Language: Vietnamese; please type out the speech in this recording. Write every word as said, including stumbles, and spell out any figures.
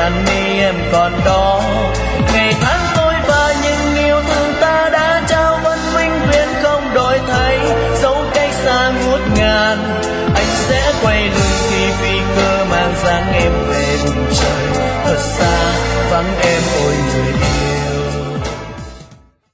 ngàn mi em còn đó. Ngày tháng trôi qua nhưng yêu thương ta đã trao vẫn vĩnh viễn không đổi thay. Dẫu cách xa ngút ngàn anh sẽ quay lưng khi phi cơ mang dáng em về vùng trời thật xa vắng em ôi người yêu.